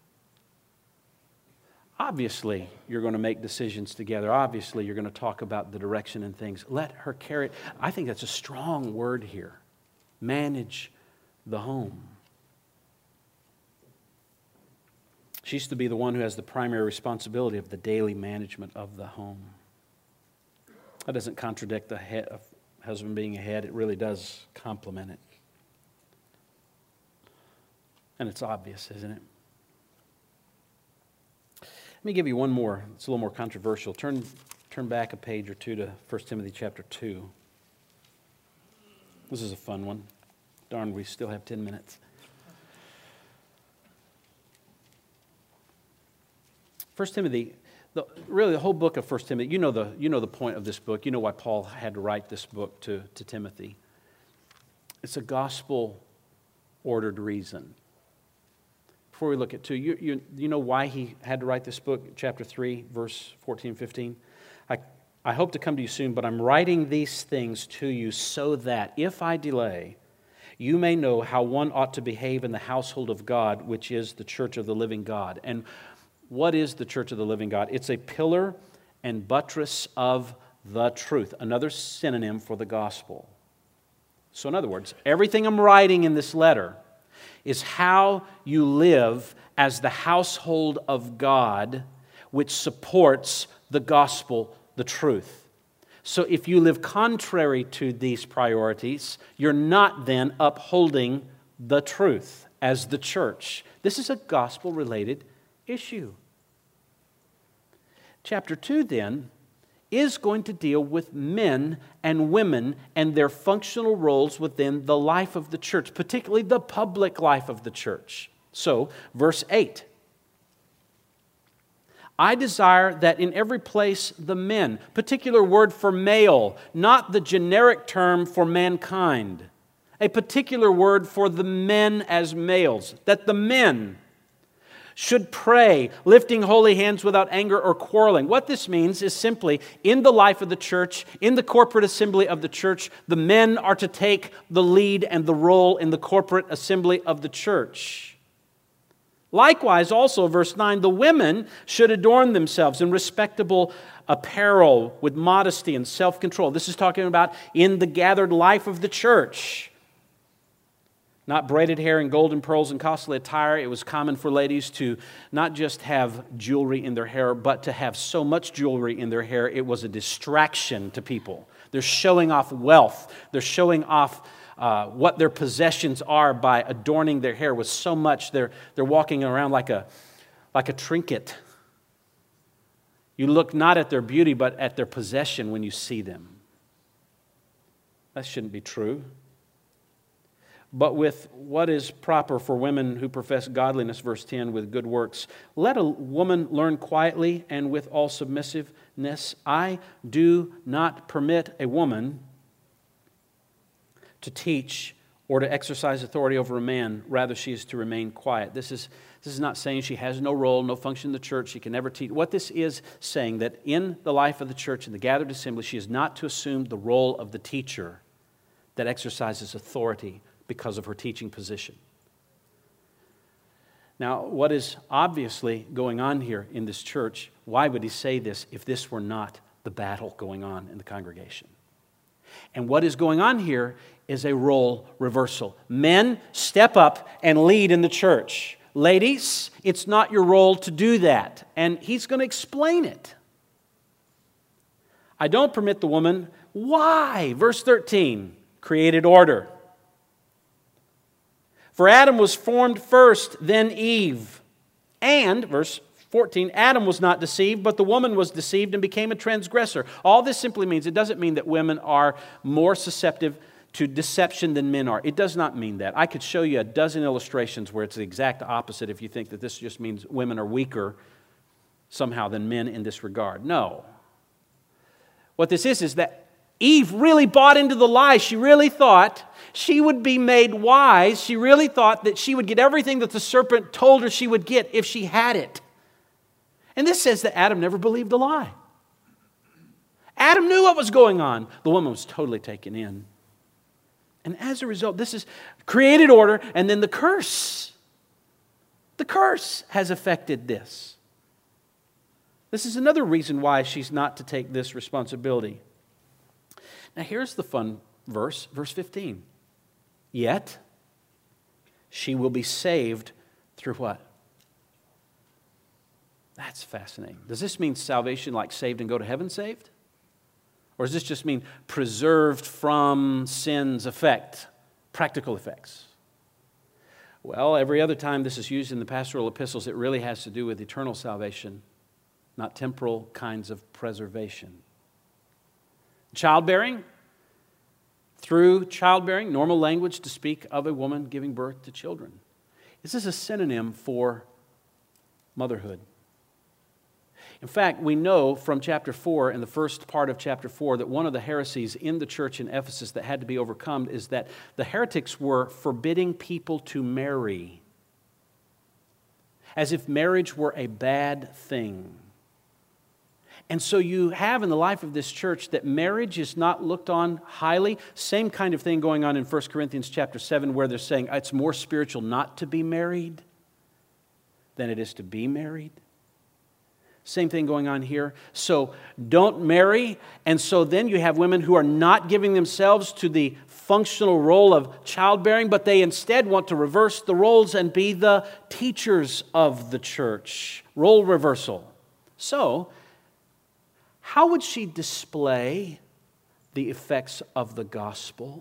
Obviously, you're going to make decisions together. Obviously, you're going to talk about the direction and things. Let her carry it. I think that's a strong word here. Manage the home. She's to be the one who has the primary responsibility of the daily management of the home. That doesn't contradict the head of husband being a head. It really does complement it. And it's obvious, isn't it? Let me give you one more. It's a little more controversial. Turn, turn back a page or two to First Timothy chapter two. This is a fun one. Darn, we still have ten minutes. First Timothy, the, really the whole book of First Timothy, you know, the, you know the point of this book. You know why Paul had to write this book to, to Timothy. It's a gospel-ordered reason. Before we look at two, you, you, you know why he had to write this book, chapter three, verse fourteen, fifteen? I, I hope to come to you soon, but I'm writing these things to you so that if I delay, you may know how one ought to behave in the household of God, which is the church of the living God. And what is the church of the living God? It's a pillar and buttress of the truth, another synonym for the gospel. So in other words, everything I'm writing in this letter is how you live as the household of God, which supports the gospel, the truth. So if you live contrary to these priorities, you're not then upholding the truth as the church. This is a gospel-related issue. Chapter two, then, is going to deal with men and women and their functional roles within the life of the church, particularly the public life of the church. So, verse eight. I desire that in every place the men, particular word for male, not the generic term for mankind, a particular word for the men as males, that the men should pray, lifting holy hands without anger or quarreling. What this means is simply, in the life of the church, in the corporate assembly of the church, the men are to take the lead and the role in the corporate assembly of the church. Likewise, also, verse nine, the women should adorn themselves in respectable apparel with modesty and self-control. This is talking about in the gathered life of the church. Not braided hair and golden pearls and costly attire. It was common for ladies to not just have jewelry in their hair, but to have so much jewelry in their hair, it was a distraction to people. They're showing off wealth. They're showing off uh, what their possessions are by adorning their hair with so much. They're, they're walking around like a, like a trinket. You look not at their beauty, but at their possession when you see them. That shouldn't be true. But with what is proper for women who profess godliness, verse ten, with good works. Let a woman learn quietly and with all submissiveness. I do not permit a woman to teach or to exercise authority over a man. Rather, she is to remain quiet. This is, this is not saying she has no role, no function in the church. She can never teach. What this is saying, that in the life of the church, in the gathered assembly, she is not to assume the role of the teacher that exercises authority because of her teaching position. Now, what is obviously going on here in this church, why would he say this if this were not the battle going on in the congregation? And what is going on here is a role reversal. Men, step up and lead in the church. Ladies, it's not your role to do that. And he's going to explain it. I don't permit the woman. Why? Verse thirteen, created order. For Adam was formed first, then Eve. And, verse fourteen, Adam was not deceived, but the woman was deceived and became a transgressor. All this simply means, it doesn't mean that women are more susceptible to deception than men are. It does not mean that. I could show you a dozen illustrations where it's the exact opposite if you think that this just means women are weaker somehow than men in this regard. No. What this is, is that Eve really bought into the lie. She really thought she would be made wise. She really thought that she would get everything that the serpent told her she would get if she had it. And this says that Adam never believed the lie. Adam knew what was going on. The woman was totally taken in. And as a result, this is created order, and then the curse. The curse has affected this. This is another reason why she's not to take this responsibility. Now here's the fun verse, verse fifteen. Yet she will be saved through what? That's fascinating. Does this mean salvation like saved and go to heaven saved? Or does this just mean preserved from sin's effect, practical effects? Well, every other time this is used in the pastoral epistles, it really has to do with eternal salvation, not temporal kinds of preservation. Childbearing, through childbearing, normal language to speak of a woman giving birth to children. Is this a synonym for motherhood? In fact, we know from chapter four, in the first part of chapter four, that one of the heresies in the church in Ephesus that had to be overcome is that the heretics were forbidding people to marry, as if marriage were a bad thing. And so you have in the life of this church that marriage is not looked on highly. Same kind of thing going on in First Corinthians chapter seven, where they're saying it's more spiritual not to be married than it is to be married. Same thing going on here. So don't marry. And so then you have women who are not giving themselves to the functional role of childbearing, but they instead want to reverse the roles and be the teachers of the church. Role reversal. So, how would she display the effects of the gospel?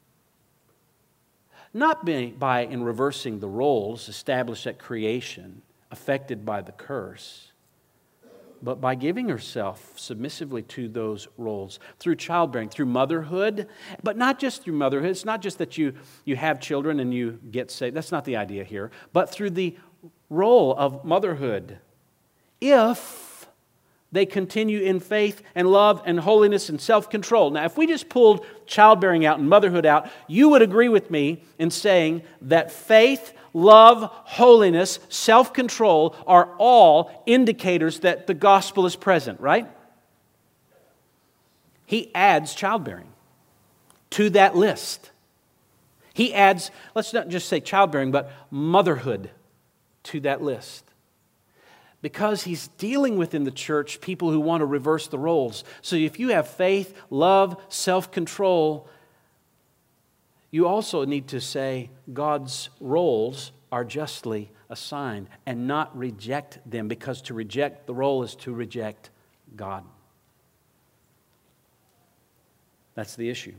Not by in reversing the roles established at creation, affected by the curse, but by giving herself submissively to those roles through childbearing, through motherhood, but not just through motherhood. It's not just that you, you have children and you get saved. That's not the idea here. But through the role of motherhood. If they continue in faith and love and holiness and self-control. Now, if we just pulled childbearing out and motherhood out, you would agree with me in saying that faith, love, holiness, self-control are all indicators that the gospel is present, right? He adds childbearing to that list. He adds, let's not just say childbearing, but motherhood to that list. Because he's dealing with in the church people who want to reverse the roles. So if you have faith, love, self-control, you also need to say God's roles are justly assigned and not reject them, because to reject the role is to reject God. That's the issue.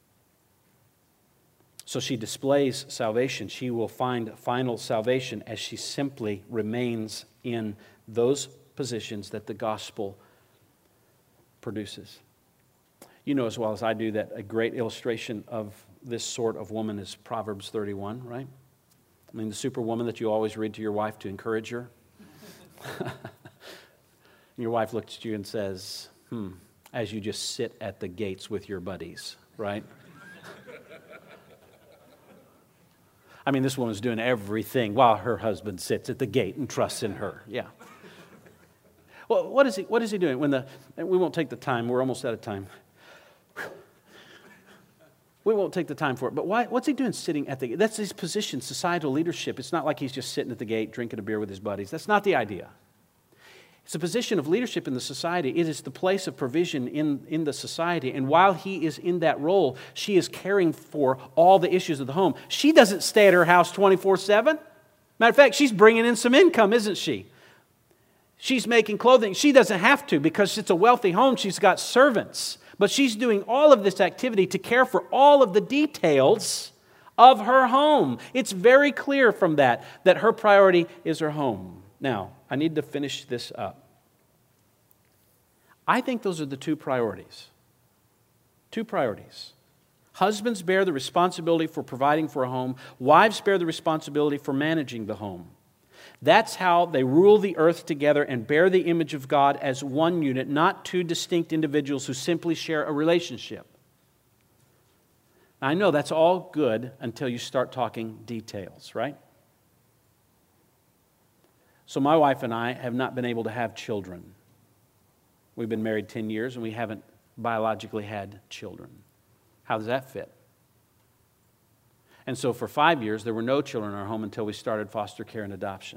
So she displays salvation. She will find final salvation as she simply remains in those positions that the gospel produces. You know as well as I do that a great illustration of this sort of woman is Proverbs thirty-one, right? I mean, the superwoman that you always read to your wife to encourage her. Your wife looks at you and says, hmm, as you just sit at the gates with your buddies, right? I mean, this woman's doing everything while her husband sits at the gate and trusts in her. Yeah. Well, what is he, what is he doing? When the, we won't take the time. We're almost out of time. We won't take the time for it. But why, what's he doing sitting at the gate? That's his position, societal leadership. It's not like he's just sitting at the gate drinking a beer with his buddies. That's not the idea. It's a position of leadership in the society. It is the place of provision in, in the society. And while he is in that role, she is caring for all the issues of the home. She doesn't stay at her house twenty-four seven. Matter of fact, she's bringing in some income, isn't she? She's making clothing. She doesn't have to because it's a wealthy home. She's got servants. But she's doing all of this activity to care for all of the details of her home. It's very clear from that that her priority is her home. Now, I need to finish this up. I think those are the two priorities. Two priorities. Husbands bear the responsibility for providing for a home. Wives bear the responsibility for managing the home. That's how they rule the earth together and bear the image of God as one unit, not two distinct individuals who simply share a relationship. Now, I know that's all good until you start talking details, right? So my wife and I have not been able to have children. We've been married ten years and we haven't biologically had children. How does that fit? And so for five years, there were no children in our home until we started foster care and adoption.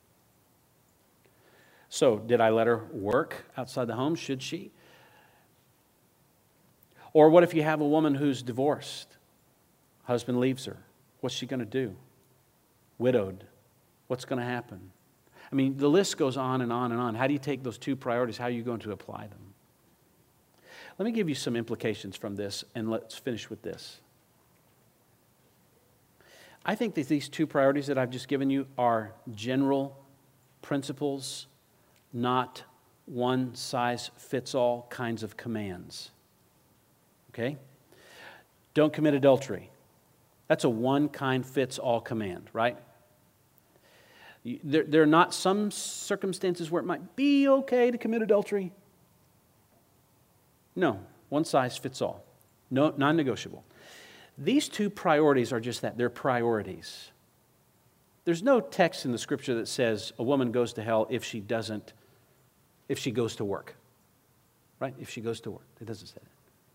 So did I let her work outside the home? Should she? Or what if you have a woman who's divorced? Husband leaves her. What's she going to do? Widowed. What's going to happen? I mean, the list goes on and on and on. How do you take those two priorities? How are you going to apply them? Let me give you some implications from this, and let's finish with this. I think that these two priorities that I've just given you are general principles, not one-size-fits-all kinds of commands. Okay? Don't commit adultery. That's a one-kind-fits-all command, right? There, there are not some circumstances where it might be okay to commit adultery. No, one size fits all. No, non-negotiable. These two priorities are just that. They're priorities. There's no text in the Scripture that says a woman goes to hell if she doesn't, if she goes to work. Right? If she goes to work. It doesn't say that.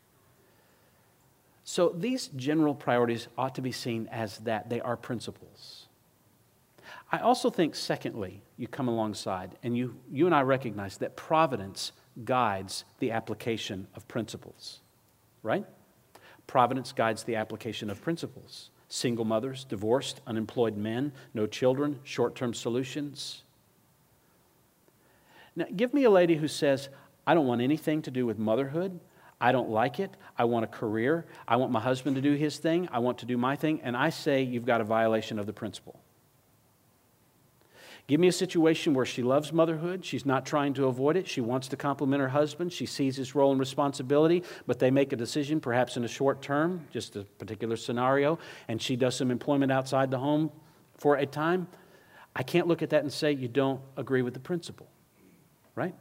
So these general priorities ought to be seen as that. They are principles. I also think, secondly, you come alongside and you, you and I recognize that providence guides the application of principles, right? Providence guides the application of principles. Single mothers, divorced, unemployed men, no children, short-term solutions. Now, give me a lady who says, I don't want anything to do with motherhood. I don't like it. I want a career. I want my husband to do his thing. I want to do my thing. And I say you've got a violation of the principle. Give me a situation where she loves motherhood. She's not trying to avoid it. She wants to compliment her husband. She sees his role and responsibility, but they make a decision, perhaps in a short term, just a particular scenario, and she does some employment outside the home for a time. I can't look at that and say you don't agree with the principle, right?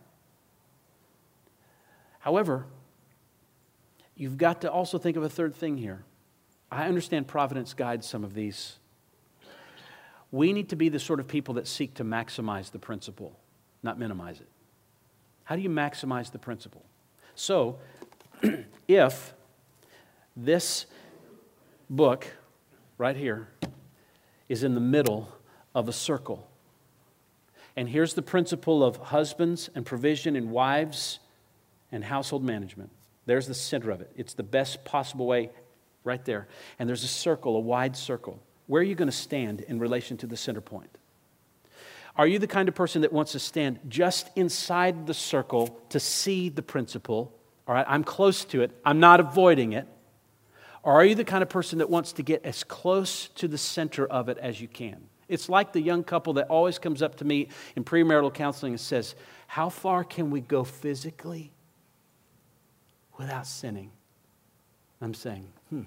However, you've got to also think of a third thing here. I understand providence guides some of these. We need to be the sort of people that seek to maximize the principle, not minimize it. How do you maximize the principle? So, if this book right here is in the middle of a circle, and here's the principle of husbands and provision and wives and household management. There's the center of it. It's the best possible way right there. And there's a circle, a wide circle. Where are you going to stand in relation to the center point? Are you the kind of person that wants to stand just inside the circle to see the principle? All right, I'm close to it. I'm not avoiding it. Or are you the kind of person that wants to get as close to the center of it as you can? It's like the young couple that always comes up to me in premarital counseling and says, how far can we go physically without sinning? I'm saying, hmm.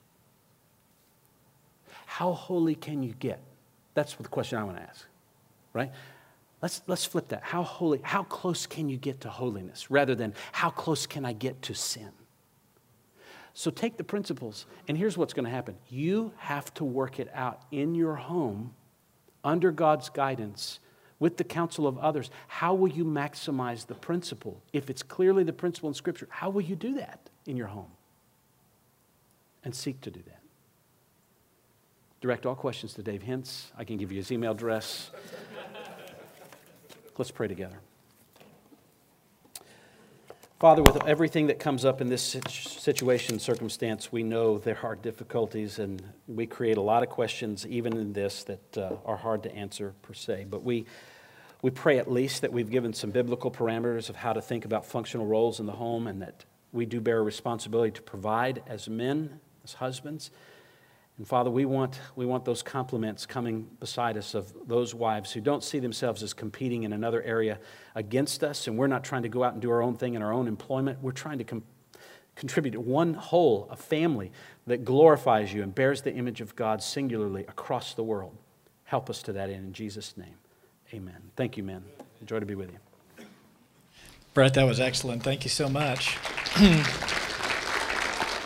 How holy can you get? That's the question I want to ask, right? Let's, let's flip that. How holy, how close can you get to holiness rather than how close can I get to sin? So take the principles, and here's what's going to happen. You have to work it out in your home under God's guidance with the counsel of others. How will you maximize the principle? If it's clearly the principle in Scripture, how will you do that in your home? And seek to do that. Direct all questions to Dave Hintz. I can give you his email address. Let's pray together. Father, with everything that comes up in this situation, circumstance, we know there are difficulties and we create a lot of questions, even in this, that uh, are hard to answer per se. But we, we pray at least that we've given some biblical parameters of how to think about functional roles in the home, and that we do bear a responsibility to provide as men, as husbands. And Father, we want, we want those compliments coming beside us of those wives who don't see themselves as competing in another area against us, and we're not trying to go out and do our own thing in our own employment. We're trying to com- contribute to one whole, a family that glorifies you and bears the image of God singularly across the world. Help us to that end in Jesus' name. Amen. Thank you, men. Enjoy to be with you. Brett, that was excellent. Thank you so much.